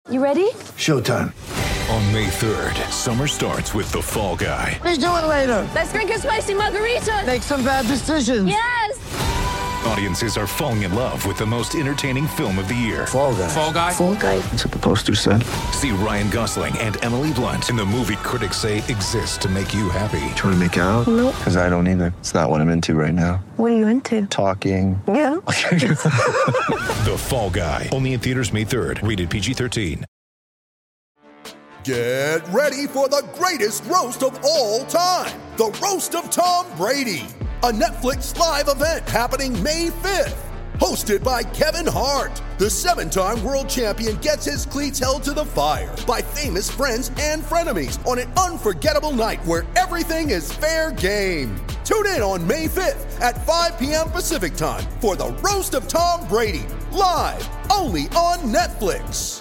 You ready? Showtime. On May 3rd, summer starts with The Fall Guy. Let's do it later. Let's drink a spicy margarita. Make some bad decisions. Yes! Audiences are falling in love with the most entertaining film of the year. Fall Guy. Fall Guy? Fall Guy. That's what the poster said. See Ryan Gosling and Emily Blunt in the movie critics say exists to make you happy. Trying to make it out? Nope. Because I don't either. It's not what I'm into right now. What are you into? Talking. Yeah. The Fall Guy. Only in theaters May 3rd. Rated PG-13. Get ready for the greatest roast of all time. The Roast of Tom Brady. A Netflix live event happening May 5th. Hosted by Kevin Hart. The 7-time world champion gets his cleats held to the fire by famous friends and frenemies on an unforgettable night where everything is fair game. Tune in on May 5th at 5 p.m. Pacific time for the Roast of Tom Brady. Live only on Netflix.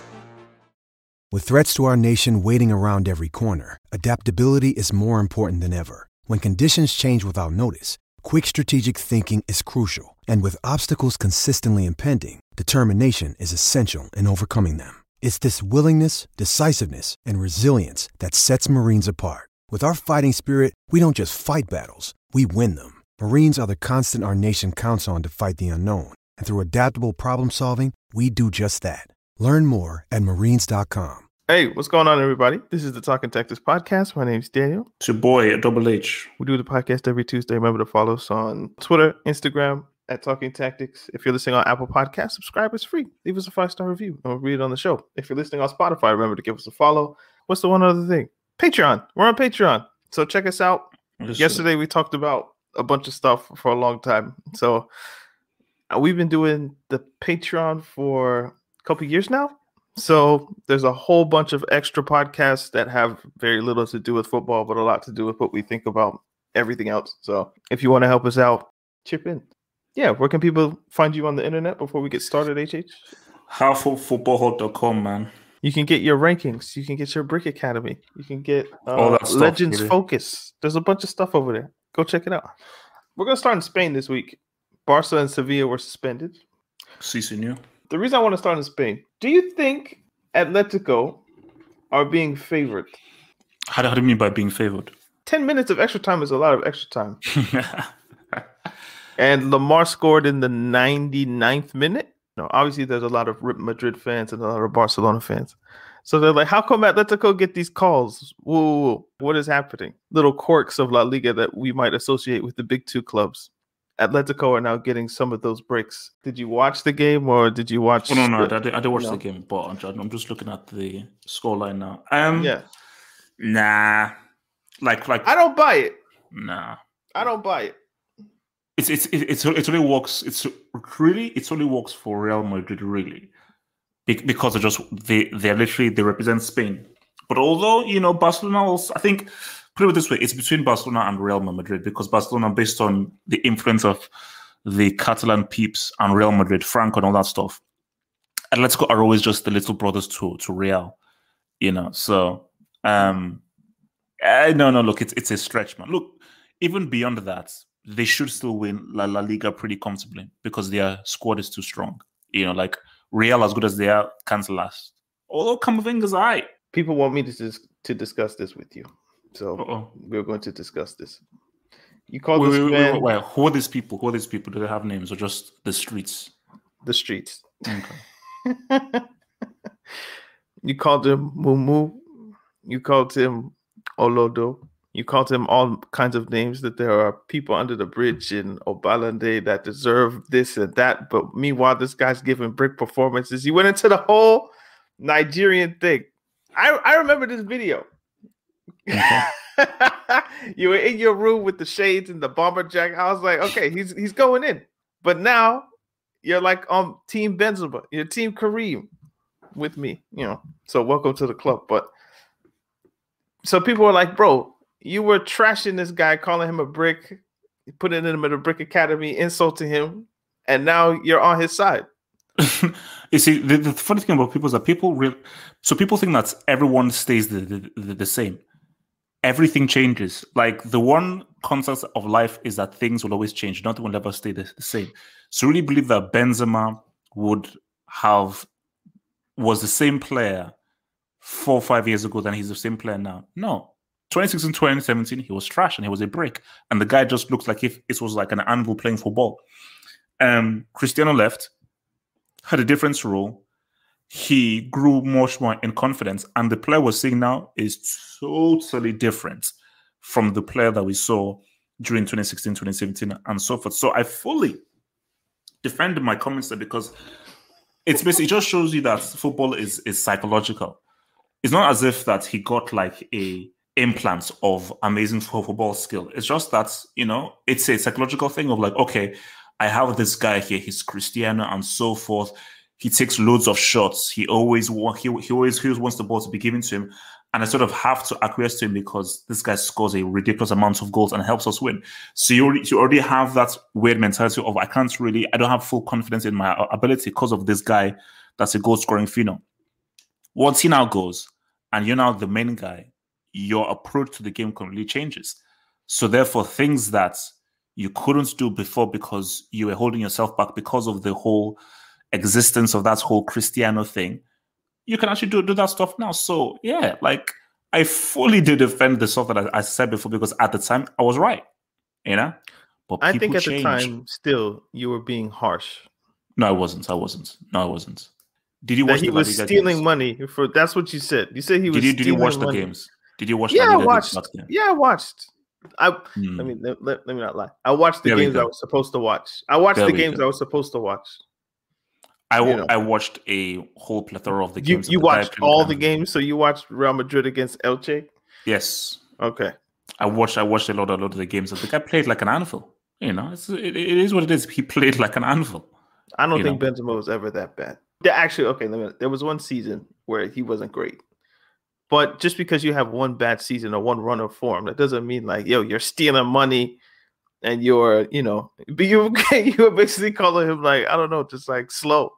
With threats to our nation waiting around every corner, adaptability is more important than ever. When conditions change without notice, quick strategic thinking is crucial. And with obstacles consistently impending, determination is essential in overcoming them. It's this willingness, decisiveness, and resilience that sets Marines apart. With our fighting spirit, we don't just fight battles, we win them. Marines are the constant our nation counts on to fight the unknown. And through adaptable problem solving, we do just that. Learn more at marines.com. Hey, what's going on, everybody? This is the Talking Tactics podcast. My name's Daniel. It's your boy, Double H. We do the podcast every Tuesday. Remember to follow us on Twitter, Instagram, at Talking Tactics. If you're listening on Apple Podcasts, subscribe. It's free. Leave us a 5-star review, and we'll read it on the show. If you're listening on Spotify, remember to give us a follow. What's the one other thing? Patreon. We're on Patreon. So check us out. Yesterday, we talked about a bunch of stuff for a long time. So we've been doing the Patreon for a couple years now. So there's a whole bunch of extra podcasts that have very little to do with football, but a lot to do with what we think about everything else. So if you want to help us out, chip in. Yeah, where can people find you on the internet before we get started, HH? Halfoffootballhub.com, man. You can get your rankings. You can get your Brick Academy. You can get All that stuff, Legends really. Focus. There's a bunch of stuff over there. Go check it out. We're going to start in Spain this week. Barca and Sevilla were suspended. Si, senor. The reason I want to start in Spain, do you think Atletico are being favored? How do you mean by being favored? 10 minutes of extra time is a lot of extra time. And Lamar scored in the 99th minute. No, obviously there's a lot of Real Madrid fans and a lot of Barcelona fans. So they're like, how come Atletico get these calls? Whoa, what is happening? Little quirks of La Liga that we might associate with the big two clubs. Atletico are now getting some of those breaks. Did you watch the game or did you watch? Oh, no, I didn't watch the game, but I'm just looking at the scoreline now. Yeah. Nah. Like I don't buy it. Nah. I don't buy it. It only works. It only works for Real Madrid, really, because they represent Spain. But although Barcelona also, I think, put it this way, it's between Barcelona and Real Madrid, because Barcelona, based on the influence of the Catalan peeps and Real Madrid, Franco and all that stuff, Atletico are always just the little brothers to Real, So, no, look, it's a stretch, man. Look, even beyond that, they should still win La Liga pretty comfortably because their squad is too strong. Like Real, as good as they are, can't last. Although Camavinga's eye. People want me to discuss this with you. So we're going to discuss this. You call this man... Wait, who are these people? Do they have names or just the streets? The streets. Okay. You called him Mumu. You called him Olodo. You called him all kinds of names, that there are people under the bridge in Obalande that deserve this and that. But meanwhile, this guy's giving brick performances. He went into the whole Nigerian thing. I remember this video. Okay. You were in your room with the shades and the bomber jacket. I was like, okay, he's going in. But now you're like on Team Benzema. You're Team Kareem with me, So welcome to the club. But so people were like, bro, you were trashing this guy, calling him a brick, putting him in a Brick Academy, insulting him, and now you're on his side. You see, the funny thing about people is that people think that everyone stays the same. Everything changes. Like, the one constant of life is that things will always change. Nothing will ever stay the same. So really believe that Benzema would have was the same player 4 or 5 years ago than he's the same player now. No. 2016, 2017, he was trash and he was a brick. And the guy just looks like if it was like an anvil playing football. Cristiano left, had a different role. He grew much more in confidence. And the player we're seeing now is totally different from the player that we saw during 2016, 2017, and so forth. So I fully defended my comments there because it's basically, it just shows you that football is psychological. It's not as if that he got like a implant of amazing football skill. It's just that, you know, it's a psychological thing of like, okay, I have this guy here, he's Cristiano and so forth. He takes loads of shots. He always wants the ball to be given to him. And I sort of have to acquiesce to him because this guy scores a ridiculous amount of goals and helps us win. So you already have that weird mentality of I don't have full confidence in my ability because of this guy that's a goal scoring phenom. Once he now goes and you're now the main guy, your approach to the game completely changes. So therefore, things that you couldn't do before because you were holding yourself back because of the whole existence of that whole Cristiano thing, you can actually do that stuff now. So yeah, like I fully did defend the stuff that I said before because at the time I was right, you know. But I think at the time, still you were being harsh. No, I wasn't. Did you watch? He was stealing money for. That's what you said. You said he was. Did you watch the games? Did you watch? Yeah, I watched. Yeah, I watched. I mean, let me not lie. I watched the games I was supposed to watch. I watched the games I was supposed to watch. I watched a whole plethora of the games. You watched all the games, so you watched Real Madrid against Elche? Yes. Okay. I watched a lot of the games. The guy played like an anvil. You know, it is what it is. He played like an anvil. I don't think Benzema was ever that bad. Actually, okay, there was one season where he wasn't great. But just because you have one bad season or one run of form, that doesn't mean like, yo, you're stealing money and you're, you know, but you were basically calling him like, I don't know, just like slow.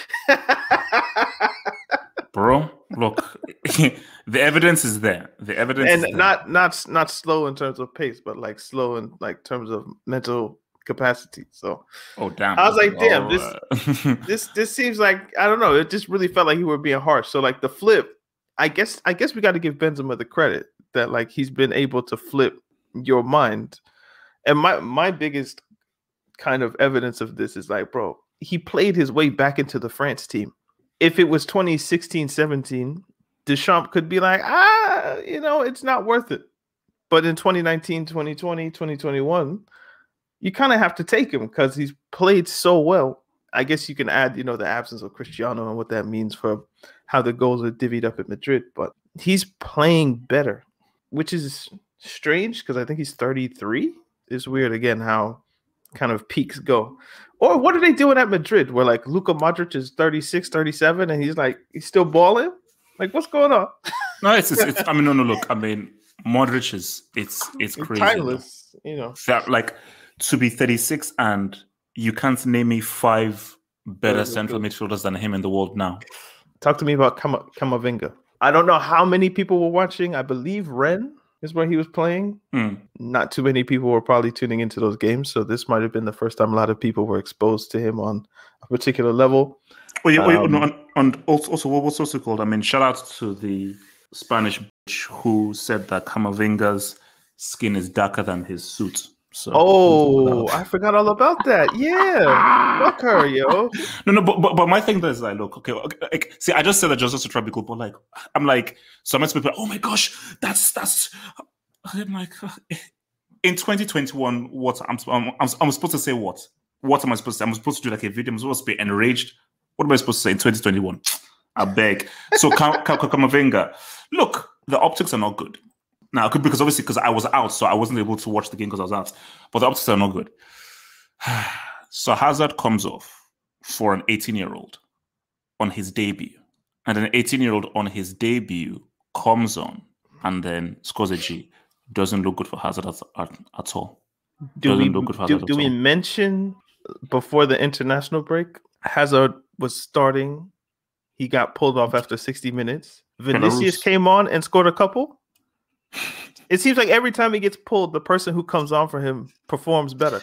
Bro, look, the evidence is there. The evidence and is there. not slow in terms of pace, but like slow in like terms of mental capacity. So damn. I was like, damn, this seems like, I don't know, it just really felt like you were being harsh. So like the flip, I guess we got to give Benzema the credit that like he's been able to flip your mind. And my biggest kind of evidence of this is like, bro, he played his way back into the France team. If it was 2016-17, Deschamps could be like, you know, it's not worth it. But in 2019, 2020, 2021, you kind of have to take him because he's played so well. I guess you can add, you know, the absence of Cristiano and what that means for how the goals are divvied up at Madrid. But he's playing better, which is strange because I think he's 33. It's weird, again, how kind of peaks go. Or what are they doing at Madrid where like Luka Modric is 36, 37 and he's still balling? Like, what's going on? No, it's I mean, no, look, I mean, Modric is it's crazy. Timeless, you know. That, like, to be 36 and you can't name me 5 better central midfielders than him in the world now. Talk to me about Camavinga. I don't know how many people were watching. I believe Rennes is where he was playing. Not too many people were probably tuning into those games, so this might have been the first time a lot of people were exposed to him on a particular level. And also, what's also called? I mean, shout out to the Spanish who said that Camavinga's skin is darker than his suit. So, I forgot all about that. Yeah, fuck her, yo. No, but my thing is like, look, okay, like, see, I just said that just to try to be cool, but like, I'm like, so many people, oh my gosh, that's. I'm like, in 2021, what I'm supposed to say what? What am I supposed to say? I'm supposed to do like a video. I'm supposed to be enraged. What am I supposed to say in 2021? I beg. So Camavinga, look, the optics are not good. Now, because I was out, so I wasn't able to watch the game because I was out. But the optics are not good. So Hazard comes off for an 18-year-old on his debut. And an 18-year-old on his debut comes on and then scores a G. Doesn't look good for Hazard at all. Do we mention before the international break, Hazard was starting. He got pulled off after 60 minutes. Vinicius came on and scored a couple. It seems like every time he gets pulled, the person who comes on for him performs better.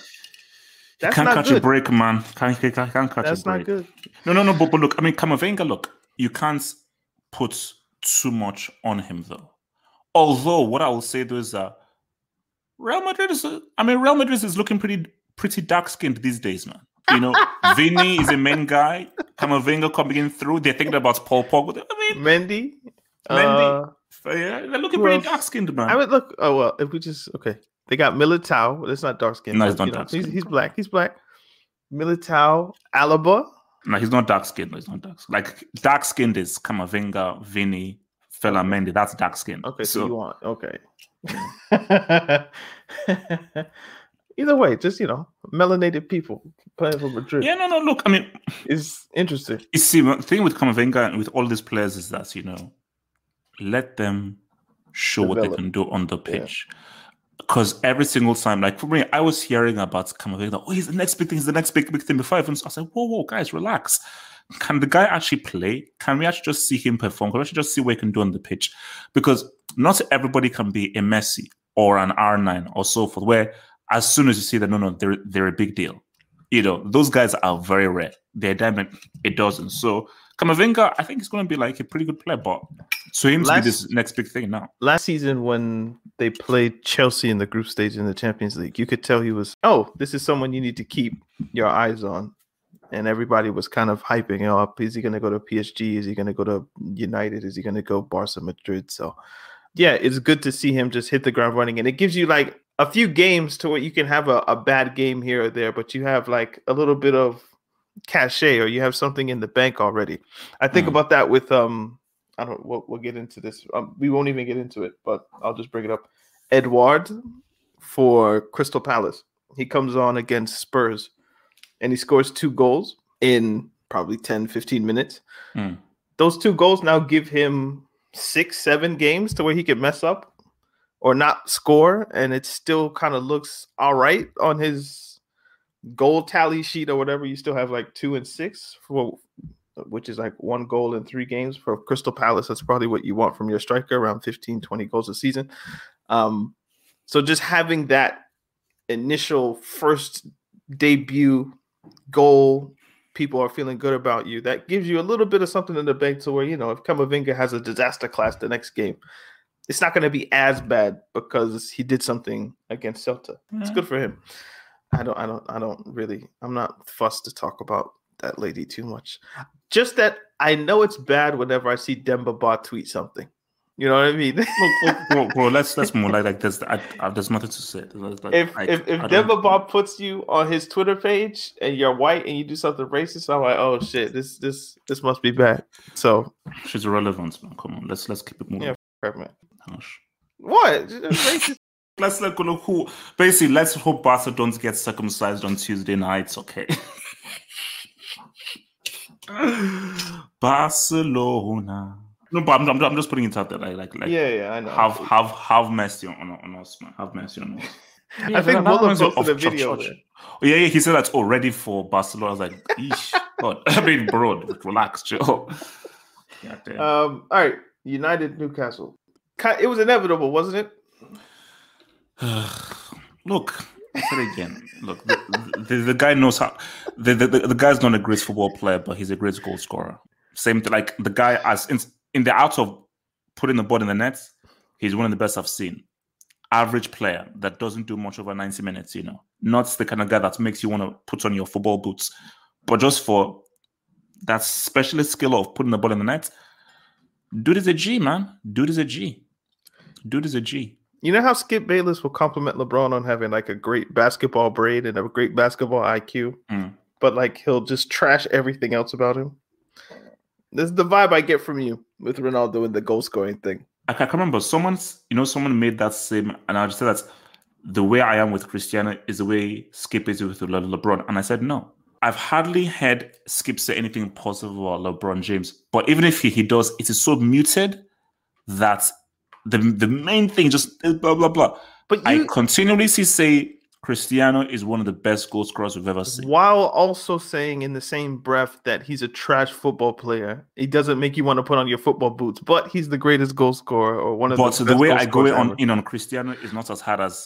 That's can't not catch good. a break, man. Can't catch a break. That's not good. No. But look, I mean, Camavinga, look, you can't put too much on him though. Although what I will say though is that Real Madrid is looking pretty dark skinned these days, man. You know, Vinny is a main guy. Camavinga coming in through. They're thinking about Paul Pogba. I mean, Mendy. Yeah, they're looking pretty dark skinned, man. I would look. Oh well, if we just they got Militao. That's not dark skinned. No, he's not dark skinned. He's black. He's black. Militao, Alaba. No, he's not dark skinned. He's not dark. Like dark skinned is Camavinga, Vinny, Fela Mendy. That's dark skinned. Okay, so you want Either way, just melanated people playing for Madrid. Yeah, no. Look, I mean, it's interesting. You see, the thing with Camavinga and with all these players is that let them show what they can do on the pitch. Because every single time, like for me, I was hearing about Camavinga. Oh, he's the next big thing. He's the next big thing. Before I was like, whoa, guys, relax. Can the guy actually play? Can we actually just see him perform? Can we actually just see what he can do on the pitch? Because not everybody can be a Messi or an R9 or so forth, where as soon as you see that, no, they're a big deal. Those guys are very rare. They're diamond, it doesn't. So Camavinga, I think he's going to be like a pretty good player, but to him to be this next big thing now. Last season when they played Chelsea in the group stage in the Champions League, you could tell he was, this is someone you need to keep your eyes on. And everybody was kind of hyping him up. Is he going to go to PSG? Is he going to go to United? Is he going to go Barca, Madrid? So, yeah, it's good to see him just hit the ground running. And it gives you like a few games to where you can have a bad game here or there, but you have like a little bit of cachet or you have something in the bank already. I think about that with, we'll get into this. We won't even get into it, but I'll just bring it up. Edouard for Crystal Palace. He comes on against Spurs. And he scores 2 goals in probably 10, 15 minutes. Those 2 goals now give him 6-7 games to where he can mess up or not score. And it still kind of looks all right on his goal tally sheet or whatever. You still have like 2 and 6, which is like 1 goal in 3 games for Crystal Palace. That's probably what you want from your striker, around 15, 20 goals a season. So just having that initial first debut goal, people are feeling good about you. That gives you a little bit of something in the bank to where, if Camavinga has a disaster class the next game, it's not going to be as bad because he did something against Celta. It's good for him. I'm not fussed to talk about that lady too much. Just that I know it's bad whenever I see Demba Ba tweet something. You know what I mean? Look, bro, let's move like this. There's nothing to say. If Demba Ba puts you on his Twitter page and you're white and you do something racist, I'm like, oh shit, this must be bad. So she's irrelevant, man. Come on, let's keep it moving. Yeah, crap, man. Gosh. What? Racist? Let's look who. Basically, let's hope Barca don't get circumcised on Tuesday nights. Okay. Barcelona. No, but I'm just putting it out there. Like yeah, I know. Have mercy on us, man. Have mercy on us. Yeah, I think Muller posted a video. Oh, yeah, he said that's already for Barcelona. I was like, eesh, God. I mean, bro, relax, Joe. All right, United Newcastle. It was inevitable, wasn't it? Look, I said it again. Look, the guy knows how. The guy's not a great football player, but he's a great goal scorer. Same thing, like the guy in the art of putting the ball in the net, he's one of the best I've seen. Average player that doesn't do much over 90 minutes, Not the kind of guy that makes you want to put on your football boots. But just for that specialist skill of putting the ball in the net, dude is a G, man. Dude is a G. You know how Skip Bayless will compliment LeBron on having like a great basketball brain and a great basketball IQ, but like he'll just trash everything else about him? This is the vibe I get from you with Ronaldo and the goal scoring thing. I can remember someone made that same, and I just said that the way I am with Cristiano is the way Skip is with LeBron. And I said, no. I've hardly heard Skip say anything positive about LeBron James. But even if he does, it is so muted that the main thing just is blah, blah, blah. But I continually say Cristiano is one of the best goal scorers we've ever seen. While also saying in the same breath that he's a trash football player. He doesn't make you want to put on your football boots, but he's the greatest goal scorer or one of the best. But the way I go in on Cristiano is not as hard as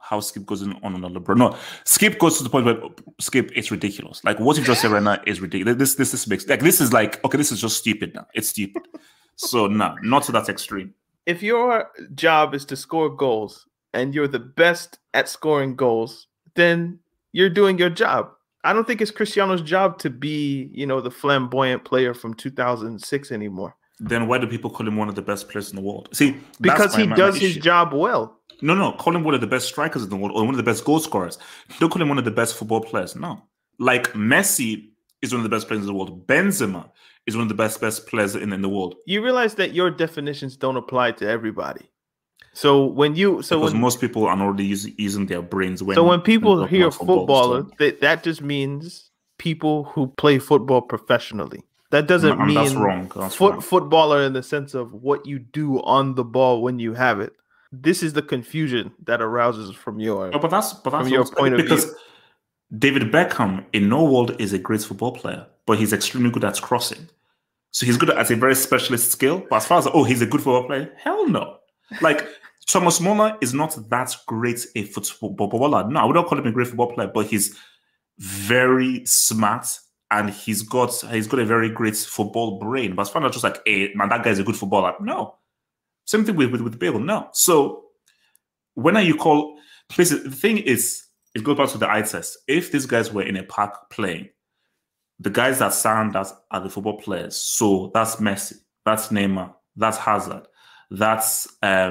how Skip goes on another LeBron. No, Skip goes to the point where Skip, it's ridiculous. Like what you just said right now is ridiculous. This makes like this is like okay, this is just stupid now. It's stupid. So no, not to that extreme. If your job is to score goals and you're the best at scoring goals, then you're doing your job. I don't think it's Cristiano's job to be, the flamboyant player from 2006 anymore. Then why do people call him one of the best players in the world? See, because he does his job well. No, call him one of the best strikers in the world or one of the best goal scorers. Don't call him one of the best football players. No. Like Messi is one of the best players in the world. Benzema is one of the best players in the world. You realize that your definitions don't apply to everybody. Because most people are already using their brains. When people hear footballer, that just means people who play football professionally. That doesn't mean that's wrong. Footballer in the sense of what you do on the ball when you have it. This is the confusion that arouses from your but that's your point of view. Because David Beckham in no world is a great football player, but he's extremely good at crossing. So he's good at a very specialist skill. But as far as he's a good football player, hell no. Like Thomas Muller is not that great a footballer. No, I would not call him a great football player, but he's very smart and he's got a very great football brain. But as far as just like, hey, man, that guy's a good footballer. No. Same thing with Bale. No. So when are you call? Please, the thing is, it goes back to the eye test. If these guys were in a park playing, the guys that stand out are the football players. So that's Messi, that's Neymar, that's Hazard, that's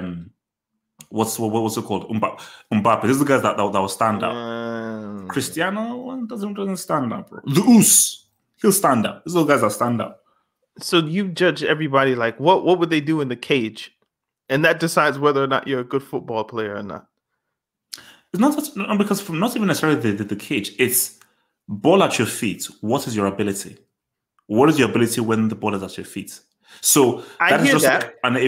what was it called? Mbappe. These are the guys that will stand out. Cristiano doesn't stand out, bro. The Oos, he'll stand out. These are the guys that stand out. So you judge everybody like what would they do in the cage, and that decides whether or not you're a good football player or not. It's not because from not even necessarily the cage. It's ball at your feet. What is your ability? What is your ability when the ball is at your feet? So I hear that. I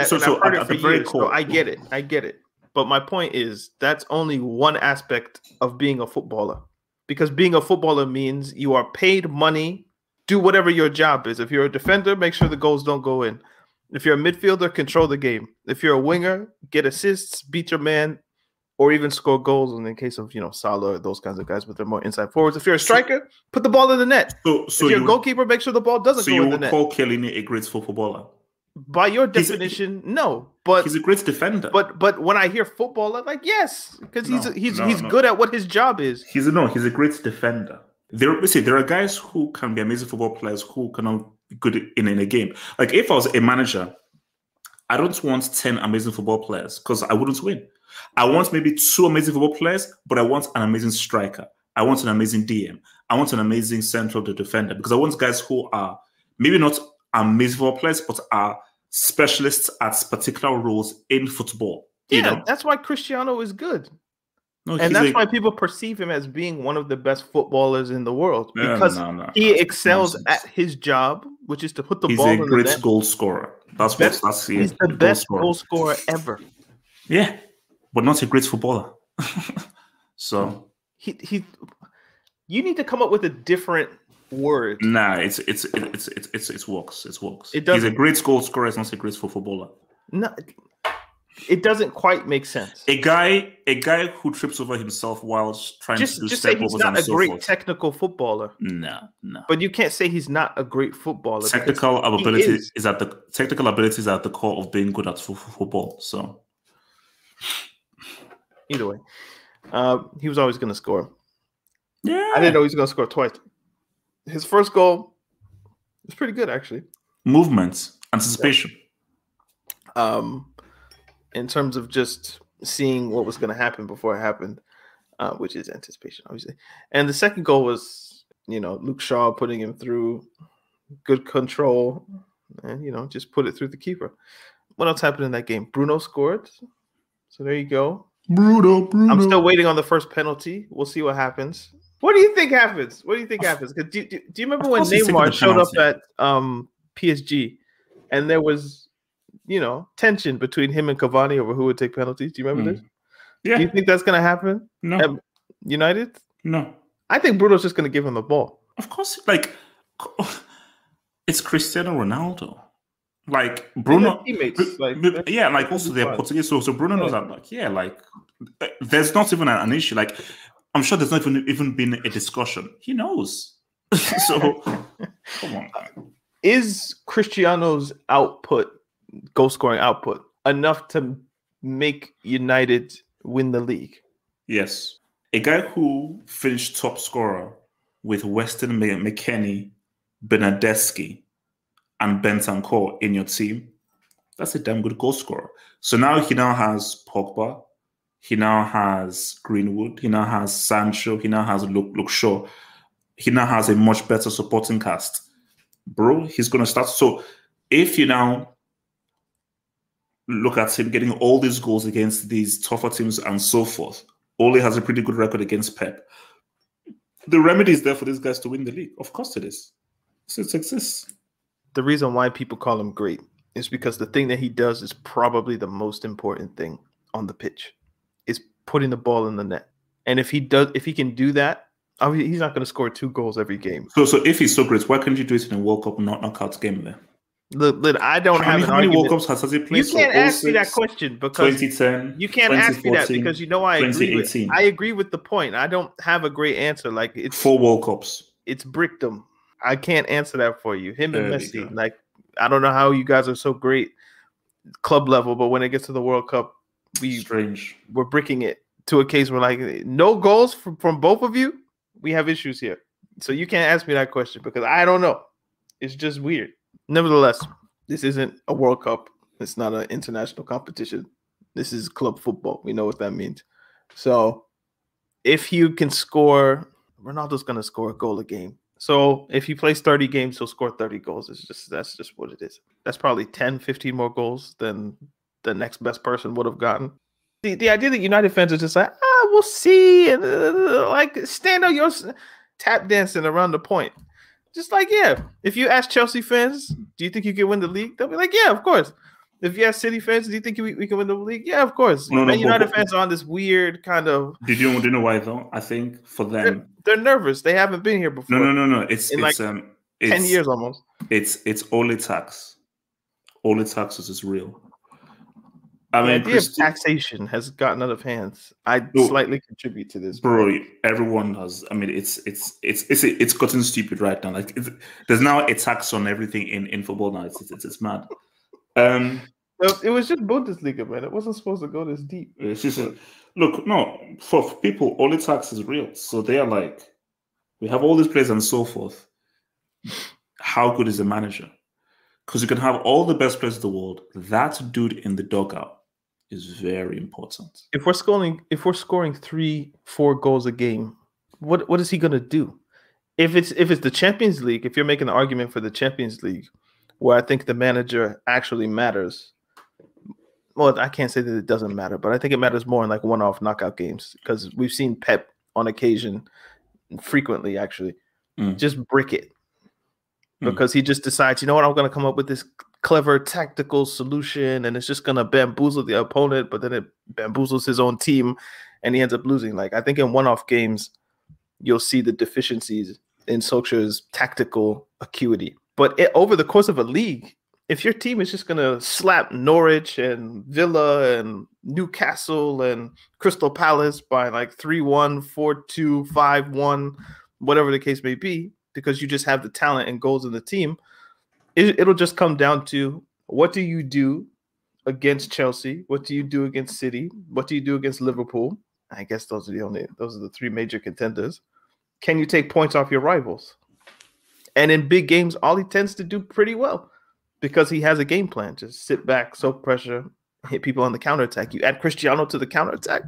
get it. But my point is that's only one aspect of being a footballer. Because being a footballer means you are paid money, do whatever your job is. If you're a defender, make sure the goals don't go in. If you're a midfielder, control the game. If you're a winger, get assists, beat your man, or even score goals in the case of, Salah or those kinds of guys, but they're more inside forwards. If you're a striker, put the ball in the net. So if you're a goalkeeper, make sure the ball doesn't go in the net. So you would call Chiellini a great footballer? By your definition, no. But he's a great defender. But when I hear footballer, like yes, because he's good at what his job is. He's a great defender. There are guys who can be amazing football players who cannot be good in a game. Like if I was a manager, I don't want 10 amazing football players because I wouldn't win. I want maybe 2 amazing football players, but I want an amazing striker. I want an amazing DM. I want an amazing central defender because I want guys who are maybe not amazing football players, but are specialists at particular roles in football. That's why Cristiano is good. No, and that's why people perceive him as being one of the best footballers in the world because he excels at his job, which is to put the ball in the net. He's a great goal scorer. He's the best goal scorer ever. Yeah, but not a great footballer. So he you need to come up with a different word. Nah, it's works. It works. He's a great goal scorer. It's not a great footballer. No. It doesn't quite make sense. A guy who trips over himself while trying to do just say he's not a great technical footballer. No. But you can't say he's not a great footballer. Technical ability is at the core of being good at football. So either way, he was always going to score. Yeah, I didn't know he was going to score twice. His first goal was pretty good, actually. Movement, anticipation. In terms of just seeing what was going to happen before it happened, which is anticipation, obviously. And the second goal was, Luke Shaw putting him through, good control, and, just put it through the keeper. What else happened in that game? Bruno scored. So there you go. Bruno. I'm still waiting on the first penalty. We'll see what happens. What do you think happens? Do you remember when Neymar showed up at PSG and there was, tension between him and Cavani over who would take penalties? Do you remember this? Yeah. Do you think that's going to happen? No. At United? No. I think Bruno's just going to give him the ball. Of course, it's Cristiano Ronaldo. Like Bruno, teammates, yeah, like also they're Portuguese. So Bruno knows that, like, yeah, like there's not even an issue. Like, I'm sure there's not even been a discussion. He knows. So come on. Is Cristiano's output, goal scoring output, enough to make United win the league? Yes. A guy who finished top scorer with Weston McKennie, Bernardeschi, and Bentancur in your team, that's a damn good goal scorer. So now he now has Pogba, he now has Greenwood, he now has Sancho, he now has Luke Shaw, he now has a much better supporting cast. Bro, he's going to start. So if you now look at him getting all these goals against these tougher teams and so forth, Ole has a pretty good record against Pep. The remedy is there for these guys to win the league. Of course it is. So it exists. The reason why people call him great is because the thing that he does is probably the most important thing on the pitch, is putting the ball in the net. And if he can do that, he's not going to score 2 goals every game. So if he's so great, why can't you do it in a World Cup knockout game then? Look, I don't have how many World Cups has he played? You can't ask me that question because 2010. You can't ask me that because you know I agree with the point. I don't have a great answer. Like it's 4 World Cups. It's brickdom. I can't answer that for you. Him and Messi. Like I don't know how you guys are so great club level, but when it gets to the World Cup, we're bricking it to a case where like no goals from both of you. We have issues here. So you can't ask me that question because I don't know. It's just weird. Nevertheless, this isn't a World Cup. It's not an international competition. This is club football. We know what that means. So if you can score, Ronaldo's going to score a goal a game. So if he plays 30 games, he'll score 30 goals. That's just what it is. That's probably 10, 15 more goals than the next best person would have gotten. The idea that United fans are just like, we'll see, and like stand on your tap dancing around the point. Just like, yeah, if you ask Chelsea fans, do you think you can win the league? They'll be like, yeah, of course. If you ask City fans, do you think we can win the league? Yeah, of course. United fans are on this weird kind of. Do you know why though? I think for them, they're nervous. They haven't been here before. No. It's 10 years almost. It's Ole tax. Ole taxes is real. I mean, the idea of taxation has gotten out of hands. I slightly contribute to this, bro. Everyone has. I mean, it's gotten stupid right now. Like, there's now a tax on everything in football now. It's mad. It was just Bundesliga, man. It wasn't supposed to go this deep. It's just look, no, for people, all the tax is real. So they are like, we have all these players and so forth. How good is the manager? Because you can have all the best players in the world. That dude in the dugout is very important. If we're scoring 3-4 goals a game, what is he gonna do? If it's the Champions League, if you're making an argument for the Champions League, where I think the manager actually matters. Well, I can't say that it doesn't matter, but I think it matters more in like one-off knockout games because we've seen Pep on occasion, frequently actually, just brick it because he just decides, you know what, I'm going to come up with this clever tactical solution and it's just going to bamboozle the opponent, but then it bamboozles his own team and he ends up losing. Like I think in one-off games, you'll see the deficiencies in Solskjaer's tactical acuity. But over the course of a league, if your team is just going to slap Norwich and Villa and Newcastle and Crystal Palace by like 3-1, 4-2, 5-1, whatever the case may be, because you just have the talent and goals in the team, it'll just come down to what do you do against Chelsea? What do you do against City? What do you do against Liverpool? I guess those are the 3 major contenders. Can you take points off your rivals? And in big games, Ole tends to do pretty well because he has a game plan. Just sit back, soak pressure, hit people on the counterattack. You add Cristiano to the counterattack,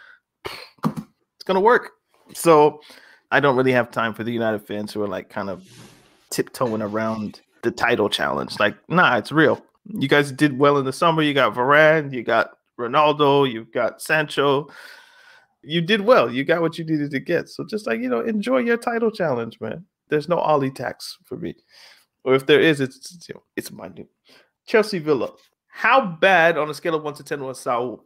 it's going to work. So I don't really have time for the United fans who are like kind of tiptoeing around the title challenge. Like, nah, it's real. You guys did well in the summer. You got Varane, you got Ronaldo, you've got Sancho. You did well. You got what you needed to get. So just like, enjoy your title challenge, man. There's no Ole tax for me. Or if there is, it's minute. Chelsea Villa. How bad on a scale of 1 to 10 was Saul?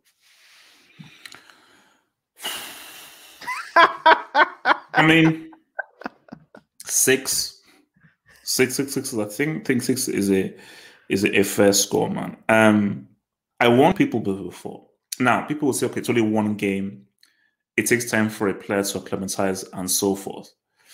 I mean, 6. 6. I think 6 is is a fair score, man. I warned people before. Now, people will say, okay, it's only one game. It takes time for a player to acclimatize and so forth.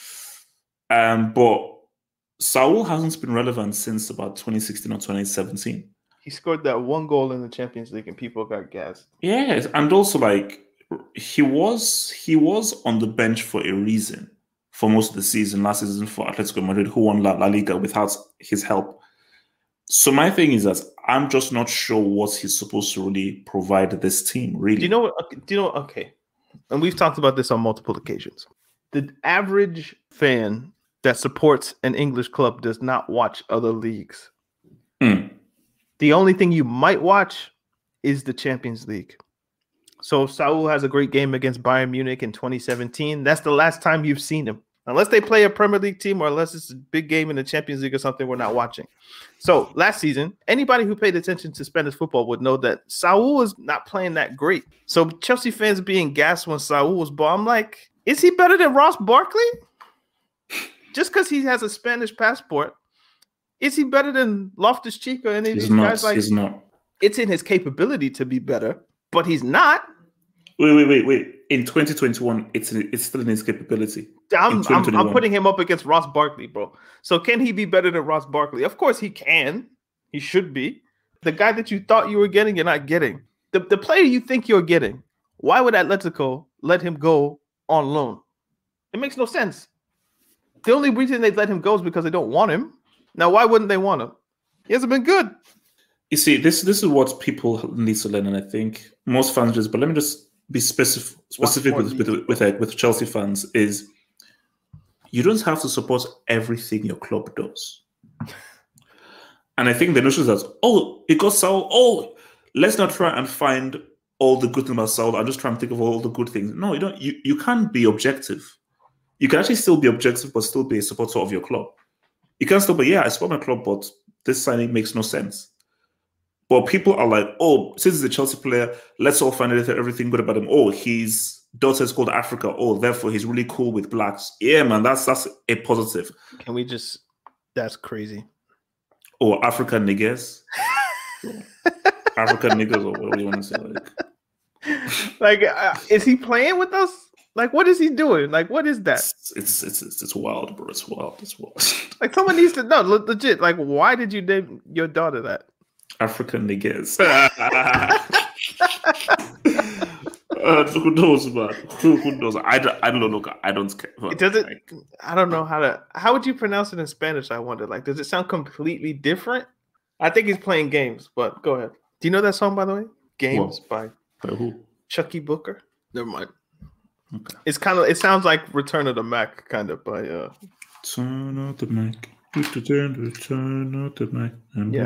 But Saul hasn't been relevant since about 2016 or 2017. He scored that one goal in the Champions League and people got gassed. Yes, and also like he was on the bench for a reason for most of the season last season for Atletico Madrid, who won La Liga without his help. So my thing is that I'm just not sure what he's supposed to really provide this team. Really, Do you know what? Okay, and we've talked about this on multiple occasions. The average fan that supports an English club does not watch other leagues. The only thing you might watch is the Champions League. So if Saul has a great game against Bayern Munich in 2017, that's the last time you've seen him. Unless they play a Premier League team or unless it's a big game in the Champions League or something, we're not watching. So last season, anybody who paid attention to Spanish football would know that Saul is not playing that great. So Chelsea fans being gassed when Saul was ball, I'm like, is he better than Ross Barkley? Just because he has a Spanish passport, is he better than Loftus-Cheek or any of these guys? Like, he's not. It's in his capability to be better, but he's not. Wait. In 2021, it's still in his capability. I'm putting him up against Ross Barkley, bro. So can he be better than Ross Barkley? Of course he can. He should be. The guy that you thought you were getting, you're not getting. The player you think you're getting, why would Atletico let him go on loan? It makes no sense. The only reason they let him go is because they don't want him. Now, why wouldn't they want him? He hasn't been good. You see, this is what people need to learn, and I think most fans just. But let me just be specific with Chelsea fans is you don't have to support everything your club does. And I think the notion is that it got Saul. Let's not try and find all the good things about Saul. I'll just try and think of all the good things. No, you don't. You can't be objective. You can actually still be objective, but still be a supporter of your club. You can still be, I support my club, but this signing makes no sense. But people are like, since he's a Chelsea player, let's all find everything good about him. His daughter is called Africa. Therefore he's really cool with blacks. Yeah, man, that's a positive. Can we just? That's crazy. African niggas. African niggas, or what do you want to say? Like, is he playing with us? Like, what is he doing? Like, what is that? It's wild, bro. It's wild. Like, someone needs to know, legit. Like, why did you name your daughter that? African niggas. Who knows, man? Who knows? I don't know. Look, I don't care. I don't know how would you pronounce it in Spanish? I wonder. Like, does it sound completely different? I think he's playing games, but go ahead. Do you know that song, by the way? Games by who? Chucky Booker. Never mind. Okay. It sounds like Return of the Mac, kind of by Turn of the Mac. Return of the Mac.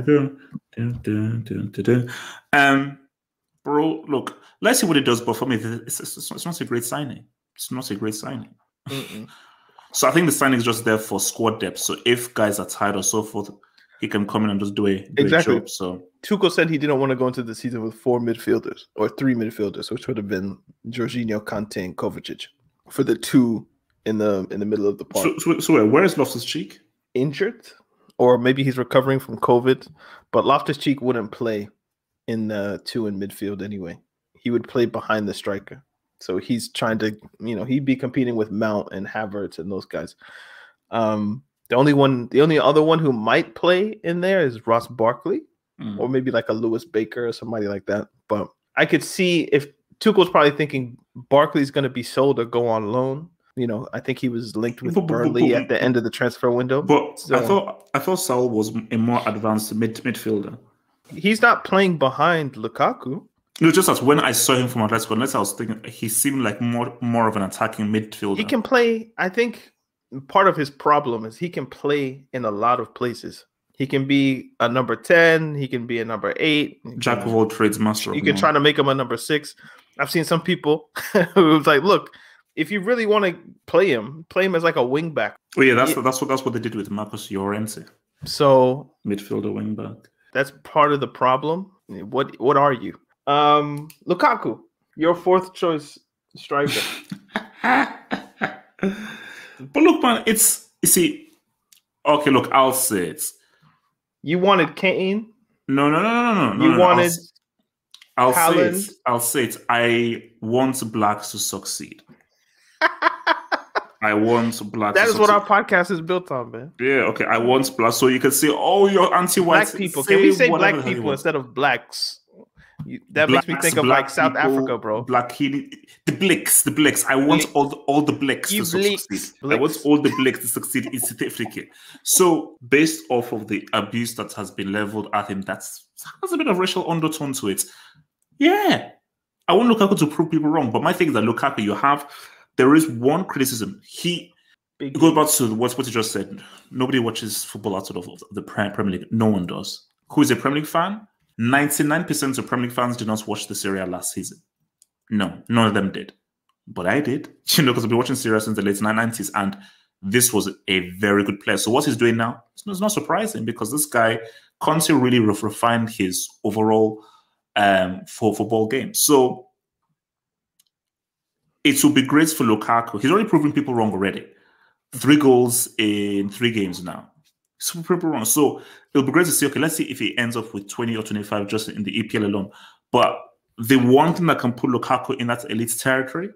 Yeah. Bro, look, let's see what it does. But for me, it's not a great signing. It's not a great signing. So I think the signing is just there for squad depth. So if guys are tired or so forth, he can come in and just do a job. So Tuchel said he didn't want to go into the season with 4 midfielders or 3 midfielders, which would have been Jorginho, Kanté, and Kovacic for the 2 in the middle of the park. So where is Loftus-Cheek? Injured, or maybe he's recovering from COVID. But Loftus-Cheek wouldn't play in the 2 in midfield anyway. He would play behind the striker. So he's trying to, he'd be competing with Mount and Havertz and those guys. The only other one who might play in there is Ross Barkley, or maybe like a Lewis Baker or somebody like that. But I could see if Tuchel's probably thinking Barkley's going to be sold or go on loan. I think he was linked with Burnley at the end of the transfer window. But I thought Saul was a more advanced midfielder. He's not playing behind Lukaku. No, just as when I saw him from Atletico, unless I was thinking he seemed like more of an attacking midfielder. He can play. I think part of his problem is he can play in a lot of places. He can be a number 10. He can be a number 8. Jack of all trades, master. You can try to make him a number 6. I've seen some people who was like, look, if you really want to play him as like a wing back. Oh yeah, that's what they did with Marcus Llorente. So midfielder, wing back. That's part of the problem. What are you? Lukaku, your 4th choice striker. But look, man, you see, okay, look, I'll say it. You wanted Kane. No. You wanted. I'll Haaland. say it. I'll say it. I want blacks to succeed. I want blacks. That to is what succeed. our podcast is built on, man. Yeah, okay. I want blacks. So you can say, "Oh, you're anti-white." Black people. Can we say whatever black the hell you people want. instead of blacks? That makes me think of black like South people, Africa, bro. The Blicks. I want all the Blicks You to Blicks. succeed. I want all the Blicks to succeed in South Africa. So, based off of the abuse that has been leveled at him, that has a bit of racial undertone to it. Yeah, I want Lukaku to prove people wrong, but my thing is that Lukaku, there is one criticism. It goes back to what you just said. Nobody watches football outside of the Premier League. No one does. Who is a Premier League fan? 99% of Premier League fans did not watch the Serie A last season. No, none of them did. But I did. Because I've been watching Serie A since the late 90s, and this was a very good player. So what he's doing now, it's not surprising because this guy, Conte really refined his overall for football game. So it will be great for Lukaku. He's already proven people wrong already. 3 goals in 3 games now. So people wrong. So it'll be great to see, okay, let's see if he ends up with 20 or 25 just in the EPL alone. But the one thing that can put Lukaku in that elite territory,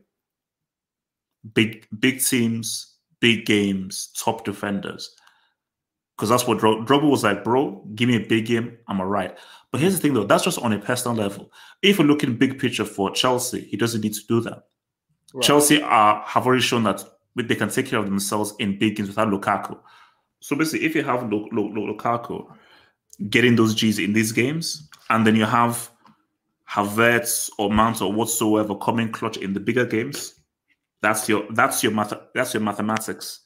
big teams, big games, top defenders. Because that's what Drogba was like, bro, give me a big game, I'm all right. But here's the thing, though, that's just on a personal level. If you're looking big picture for Chelsea, he doesn't need to do that. Right. Chelsea have already shown that they can take care of themselves in big games without Lukaku. So basically, if you have Lukaku getting those G's in these games, and then you have Havertz or Mount or whatsoever coming clutch in the bigger games, that's your mathematics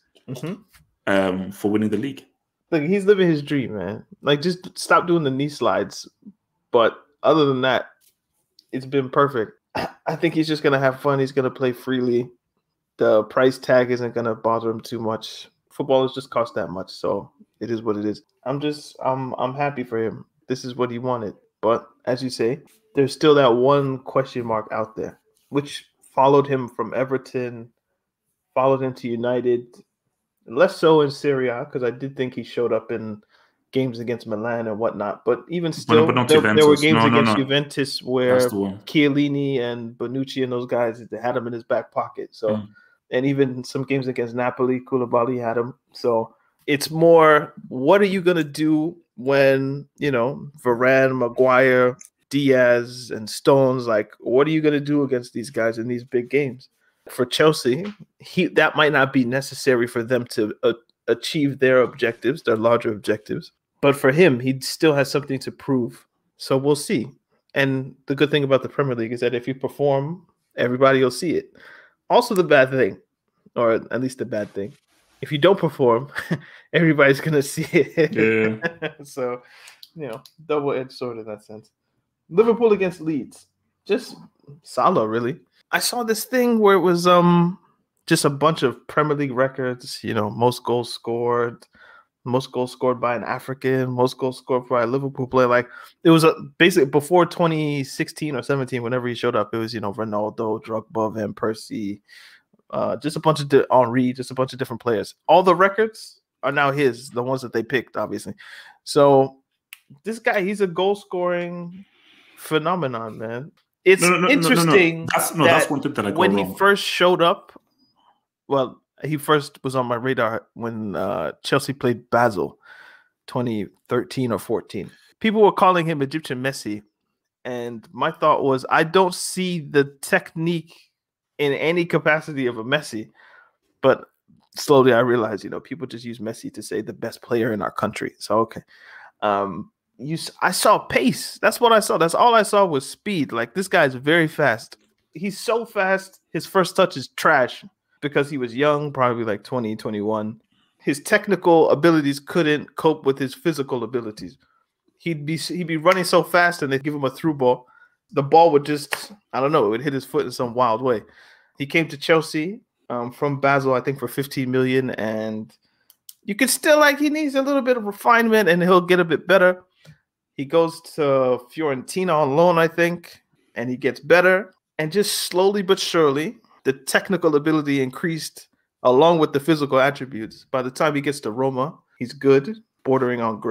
for winning the league. Look, he's living his dream, man. Like, just stop doing the knee slides. But other than that, it's been perfect. I think he's just gonna have fun. He's gonna play freely. The price tag isn't gonna bother him too much. Footballers just cost that much, so it is what it is. I'm happy for him. This is what he wanted. But as you say, there's still that one question mark out there, which followed him from Everton, followed him to United, less so in Serie A, because I did think he showed up in games against Milan and whatnot. But even still, there were games against Juventus where Chiellini and Bonucci and those guys, they had him in his back pocket. So. And even some games against Napoli, Koulibaly had him. So it's more, what are you going to do when, Varane, Maguire, Diaz, and Stones, like, what are you going to do against these guys in these big games? For Chelsea, that might not be necessary for them to achieve their objectives, their larger objectives. But for him, he still has something to prove. So we'll see. And the good thing about the Premier League is that if you perform, everybody will see it. Also, the bad thing, or at least the bad thing, if you don't perform, everybody's going to see it. Yeah. So, double-edged sword in that sense. Liverpool against Leeds. Just Salah, really. I saw this thing where it was just a bunch of Premier League records, most goals scored by an African, most goals scored by a Liverpool player. Like, it was basically before 2016 or 17, whenever he showed up, it was, Ronaldo, Drogba, Van Persie, just a bunch of Henry, just a bunch of different players. All the records are now his, the ones that they picked, obviously. So this guy, he's a goal scoring phenomenon, man. It's interesting. That's one thing that I got when wrong. He first showed up. Well, he first was on my radar when Chelsea played Basel, 2013 or 14. People were calling him Egyptian Messi, and my thought was, I don't see the technique in any capacity of a Messi. But slowly I realized, people just use Messi to say the best player in our country. So, okay. I saw pace. That's what I saw. That's all I saw was speed. Like, this guy's very fast. He's so fast. His first touch is trash because he was young, probably like 20, 21. His technical abilities couldn't cope with his physical abilities. He'd be running so fast, and they'd give him a through ball. The ball would just, I don't know, it would hit his foot in some wild way. He came to Chelsea from Basel, I think, for 15 million, and you could still, he needs a little bit of refinement, and he'll get a bit better. He goes to Fiorentina on loan, I think, and he gets better. And just slowly but surely, the technical ability increased along with the physical attributes. By the time he gets to Roma, he's good, bordering on great.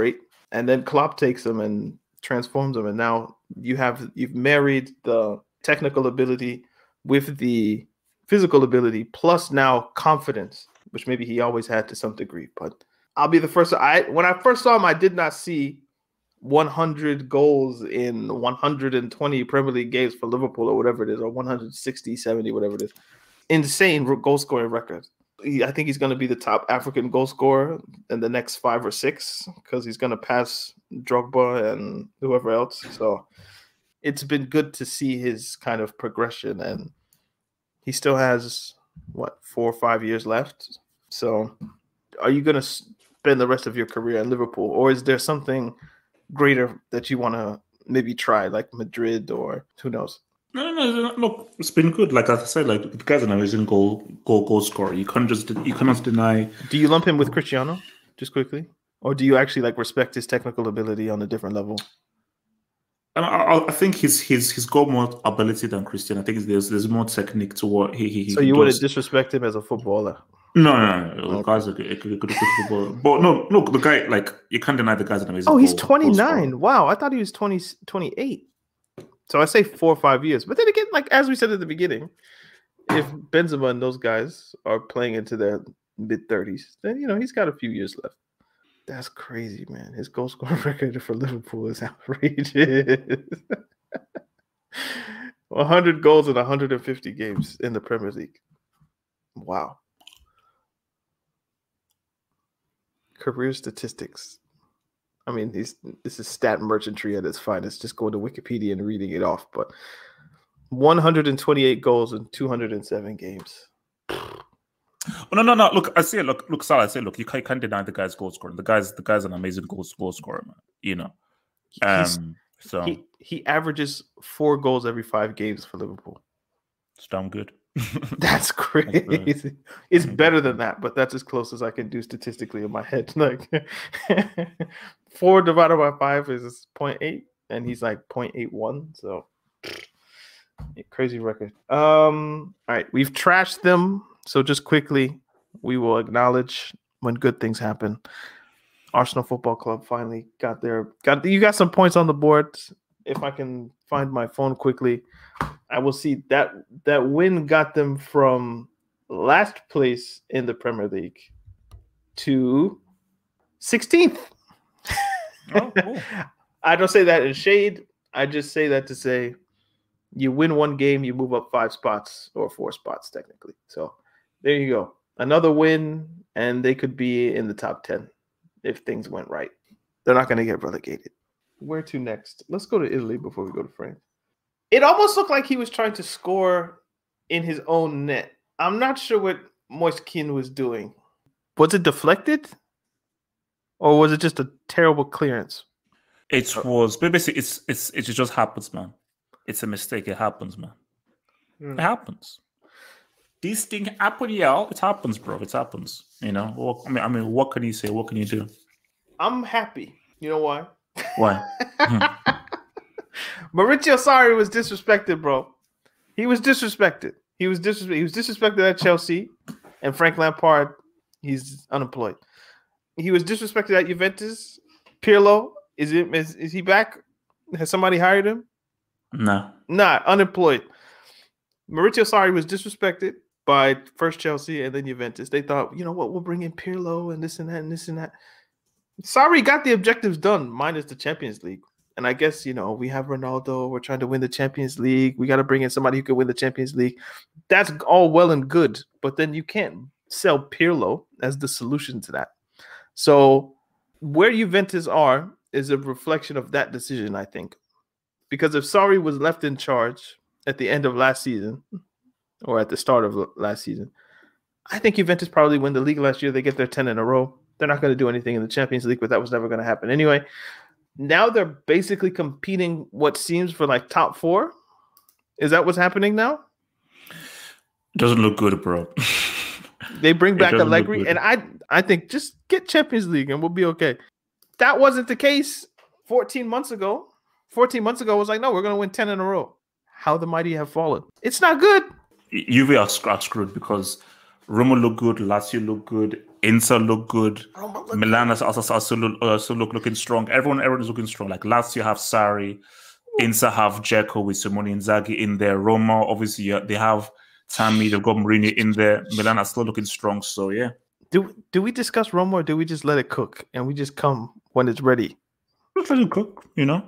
And then Klopp takes him and transforms him, and now you've married the technical ability with the physical ability, plus now confidence, which maybe he always had to some degree. But I'll be the first. When I first saw him, I did not see 100 goals in 120 Premier League games for Liverpool or whatever it is, or 160, 70, whatever it is. Insane goal scoring record. I think he's going to be the top African goal scorer in the next 5 or 6 because he's going to pass Drogba and whoever else. So it's been good to see his kind of progression, and he still has 4 or 5 years left. So are you going to spend the rest of your career in Liverpool, or is there something greater that you want to maybe try, like Madrid or who knows? No. Look, it's been good. Like I said, like the guy's an amazing goal scorer. You cannot deny. Do you lump him with Cristiano, just quickly, or do you actually like respect his technical ability on a different level? And I think he's got more ability than Cristiano. I think there's more technique to what he. So you wouldn't disrespect him as a footballer? No. The guy's a good footballer. But no, look, the guy, like, you can't deny the guy's an amazing. Oh, he's 29. Wow, I thought he was 28. So I say 4 or 5 years. But then again, like as we said at the beginning, if Benzema and those guys are playing into their mid-30s, then he's got a few years left. That's crazy, man. His goal scoring record for Liverpool is outrageous. 100 goals in 150 games in the Premier League. Wow. Career statistics. I mean, this is stat merchantry at its finest. Just going to Wikipedia and reading it off. But 128 goals in 207 games. Oh, no. Look, I say, look, Salah. I say, look, you can't deny the guy's goal scoring. The guy's an amazing goal scorer, man. So he averages 4 goals every 5 games for Liverpool. It's damn good. That's crazy. It's better than that, but that's as close as I can do statistically in my head. Like 4 divided by 5 is 0.8, and he's like 0.81. So crazy record. All right, we've trashed them. So just quickly, we will acknowledge when good things happen. Arsenal Football Club finally you got some points on the board. If I can find my phone quickly, I will see that win got them from last place in the Premier League to 16th. Oh, cool. I don't say that in shade. I just say that to say you win one game, you move up 5 spots or 4 spots technically. So there you go. Another win, and they could be in the top 10 if things went right. They're not going to get relegated. Where to next? Let's go to Italy before we go to France. It almost looked like he was trying to score in his own net. I'm not sure what Moise Kean was doing. Was it deflected? Or was it just a terrible clearance? It was, but basically, it just happens, man. It's a mistake. It happens, man. It happens. These things happen, yeah. It happens, bro. It happens. I mean, what can you say? What can you do? I'm happy. You know why? Why? Maurizio Sarri was disrespected, bro. He was disrespected. He was disrespected at Chelsea, and Frank Lampard, he's unemployed. He was disrespected at Juventus. Pirlo, is he back? Has somebody hired him? No. Nah, unemployed. Maurizio Sarri was disrespected by first Chelsea and then Juventus. They thought, you know what, we'll bring in Pirlo and this and that and this and that. Sarri got the objectives done, minus the Champions League. And I guess, we have Ronaldo. We're trying to win the Champions League. We got to bring in somebody who could win the Champions League. That's all well and good. But then you can't sell Pirlo as the solution to that. So where Juventus are is a reflection of that decision, I think. Because if Sarri was left in charge at the end of last season or at the start of last season, I think Juventus probably win the league last year. They get their 10 in a row. They're not going to do anything in the Champions League, but that was never going to happen anyway. Now they're basically competing what seems for like top 4. Is that what's happening now? Doesn't look good, bro. They bring back Allegri, and I think just get Champions League and we'll be okay. That wasn't the case 14 months ago. 14 months ago was like, no, we're going to win 10 in a row. How the mighty have fallen. It's not good. Juve are screwed because Roma look good, Lazio look good, Inter look good. Roma look Milan is also looking strong. Everyone is looking strong. Like Lazio have Sarri, Inter have Dzeko with Simone Inzaghi in there. Roma, obviously, they have Tammy. They've got Mourinho in there. Milan are still looking strong. So yeah. Do we discuss Roma or do we just let it cook and we just come when it's ready? Just let it cook, you know.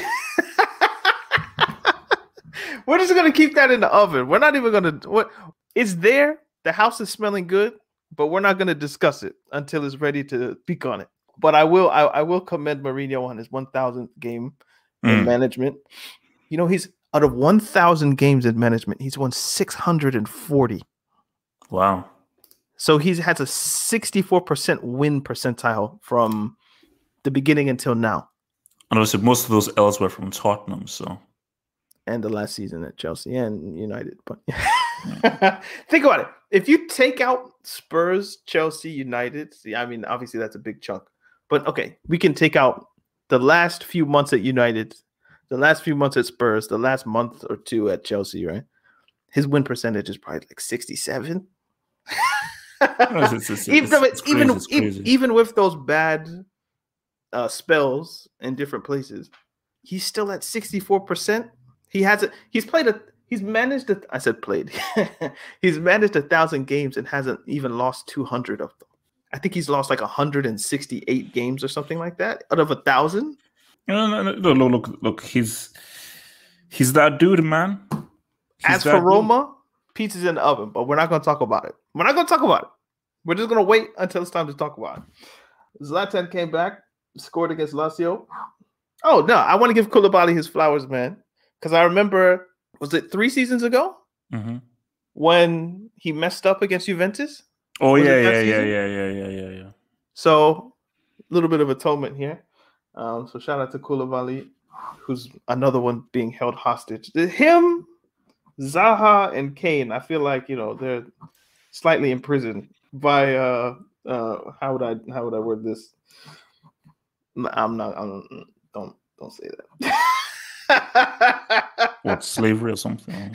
We're just gonna keep that in the oven. We're not even gonna. What? It's there. The house is smelling good, but we're not gonna discuss it until it's ready to speak on it. But I will commend Mourinho on his 1,000th game in management. You know, he's out of 1,000 games in management, he's won 640. Wow. So he has a 64% win percentile from the beginning until now. And obviously, most of those L's were from Tottenham. So, and the last season at Chelsea and United. But think about it. If you take out Spurs, Chelsea, United, I mean, obviously that's a big chunk. But okay, we can take out the last few months at United, the last few months at Spurs, the last month or two at Chelsea, right? His win percentage is probably like 67. Even with those bad spells in different places, he's still at 64%. He's managed 1,000 games and hasn't even lost 200 of them. I think he's lost like 168 games or something like that out of 1,000. No, look, he's that dude, man. As for Roma, pizza's in the oven, but we're not going to talk about it. We're just going to wait until it's time to talk about it. Zlatan came back, scored against Lazio. Oh, no, I want to give Koulibaly his flowers, man. Because I remember, was it 3 seasons ago? Mm-hmm. When he messed up against Juventus? Oh, yeah. So, a little bit of atonement here. So, shout out to Koulibaly, who's another one being held hostage. Him, Zaha, and Kane, I feel like, they're slightly imprisoned by, how would I word this? Don't say that. What, slavery or something?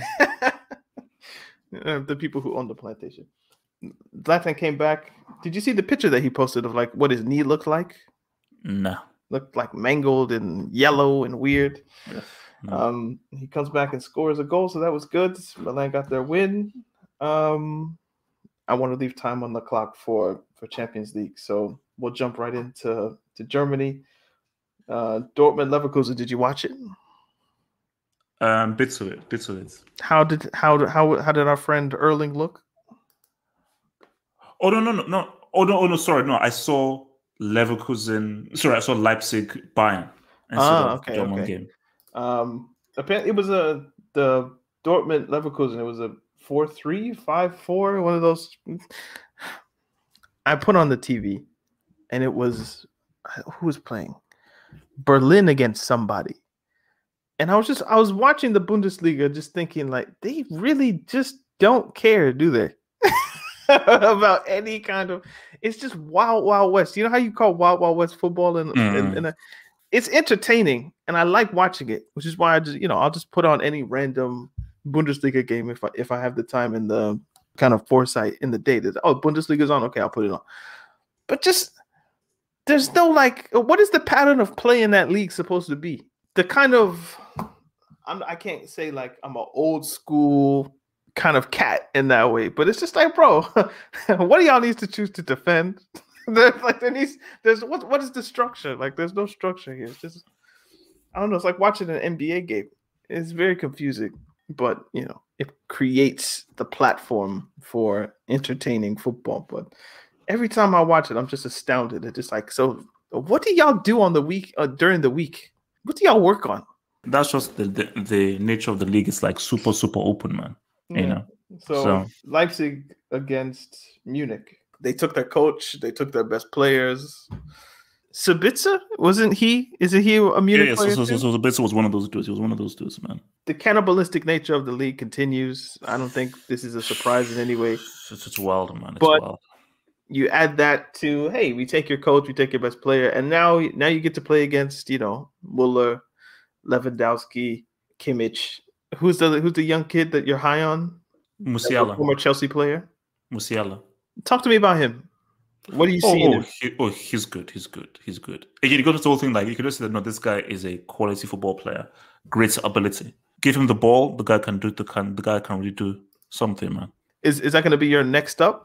The people who own the plantation. Zlatan came back. Did you see the picture that he posted of like what his knee looked like? No. Looked like mangled and yellow and weird. No. He comes back and scores a goal, so that was good. Milan got their win. I want to leave time on the clock for Champions League, so we'll jump right into Germany. Dortmund Leverkusen. Did you watch it? Bits of it. How did our friend Erling look? Oh no! Oh no! Sorry, no. I saw Leverkusen. Sorry, I saw Leipzig Bayern instead of the Dortmund game. Apparently, it was the Dortmund Leverkusen. It was a 4-3, 5-4. One of those. I put on the TV, and it was who was playing? Berlin against somebody. And I was watching the Bundesliga just thinking like they really just don't care, do they? About any kind of, it's just wild west. You know how you call wild west football and it's entertaining and I like watching it, which is why I just I'll just put on any random Bundesliga game if I have the time and the kind of foresight in the day that Bundesliga's on, okay, I'll put it on. But just there's no what is the pattern of play in that league supposed to be? The kind of I can't say like I'm an old school kind of cat in that way, but it's just like, bro, what do y'all need to choose to defend? There's what is the structure? Like, there's no structure here. It's just, I don't know. It's like watching an NBA game. It's very confusing, but it creates the platform for entertaining football. But every time I watch it, I'm just astounded. It's just like, so what do y'all do on the week during the week? What do y'all work on? That's just the nature of the league. It's like super open, man. So Leipzig against Munich. They took their coach. They took their best players. Sabitzer, wasn't he? Isn't he a Munich player? So Sabitzer was one of those dudes. He was one of those dudes, man. The cannibalistic nature of the league continues. I don't think this is a surprise in any way. It's wild, man. It's wild. You add that to, hey, we take your coach, we take your best player, and now you get to play against, Muller, Lewandowski, Kimmich. Who's the young kid that you're high on? Musiala. Former Chelsea player. Musiala. Talk to me about him. What do you see in him? He's good. He's good. He's good. Again, you got this whole thing like you could just say that no, this guy is a quality football player, great ability. Give him the ball, the guy can really do something, man. Is that going to be your next up?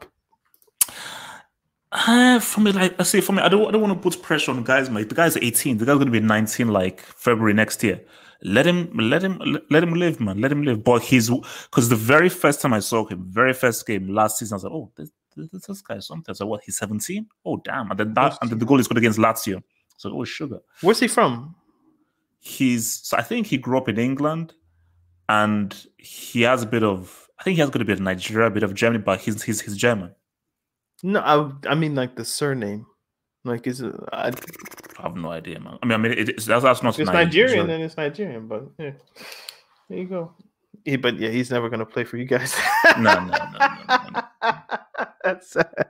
For me, I don't want to put pressure on guys, mate. The guy's 18. The guy's going to be 19, like February next year. Let him live, man. Let him live. But because the very first time I saw him, very first game last season, I was like, oh, this guy is something. I was like, what? He's 17? Oh, damn! And then the goal is good against Lazio. So, oh, sugar. Where's he from? I think he grew up in England, and he has got a bit of Nigeria, a bit of Germany, but he's German. No, I mean like the surname. Like, is it? I have no idea, man. That's not. It's Nigerian, and it's Nigerian, but yeah, there you go. He's never gonna play for you guys. No. That's sad.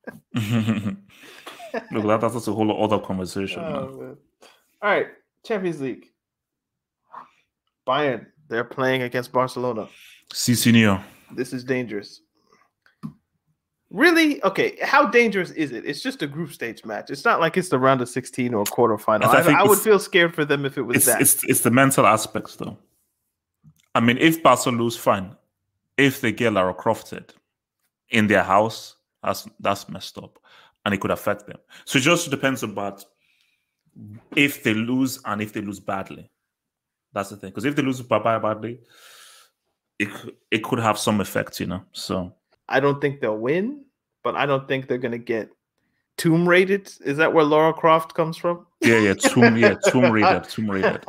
Look, that's a whole other conversation. Man. All right, Champions League. Bayern, they're playing against Barcelona. Si, señor. This is dangerous. Really? Okay. How dangerous is it? It's just a group stage match. It's not like it's the round of 16 or quarterfinal. I would feel scared for them if it was that. It's the mental aspects, though. I mean, if Barcelona lose, fine. If they get Lara Crofted in their house, that's messed up, and it could affect them. So it just depends about if they lose and if they lose badly. That's the thing. Because if they lose badly, it could have some effect, So I don't think they'll win, but I don't think they're gonna get tomb raided. Is that where Lara Croft comes from? Yeah, tomb raided.